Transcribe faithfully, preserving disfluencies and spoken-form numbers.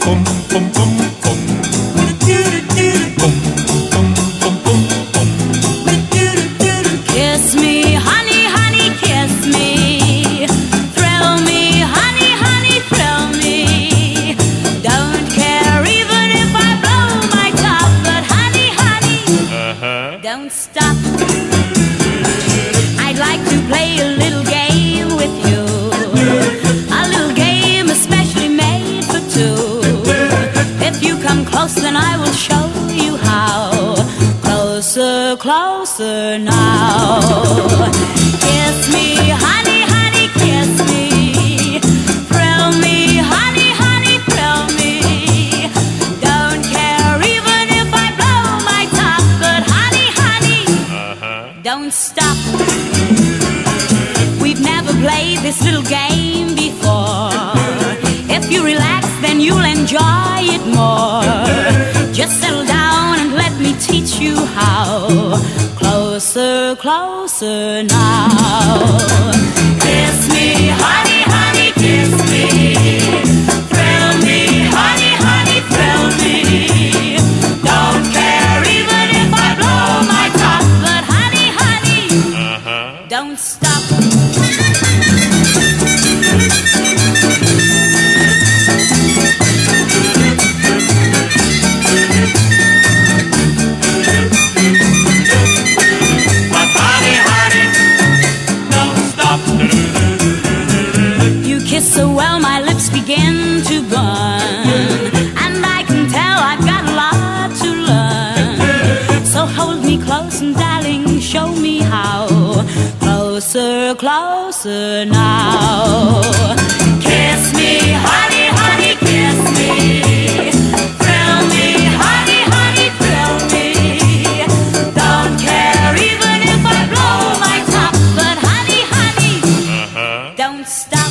Boom, boom, boom, boom. Boom, boom, boom, boom, boom. Kiss me, honey, honey, kiss me. Thrill me, honey, honey, thrill me. Don't care even if I blow my top, but honey, honey, Uh-huh. don't stop. I'd like to play a little game with you. A little game especially made for two. If you come close, then I will show you how. Closer, closer now. Kiss me, honey, honey, kiss me. Thrill me, honey, honey, thrill me. Don't care even if I blow my top, but honey, honey, Uh-huh. don't stop. We've never played this little game before. If you relax, then you'll enjoy it more. Just settle down and let me teach you how. Closer, closer now. Kiss me, honey, honey, kiss me. Thrill me, honey, honey, thrill me. Don't care even if I blow my top, but honey, honey, Uh-huh. don't stop. But honey, honey, don't stop. You kiss so well, my lips begin to burn, and I can tell I've got a lot to learn. So hold me close and darling, show me how. Closer, closer now. Kiss me, honey, honey, kiss me. Thrill me, honey, honey, thrill me. Don't care even if I blow my top, but honey, honey, Uh-huh. don't stop.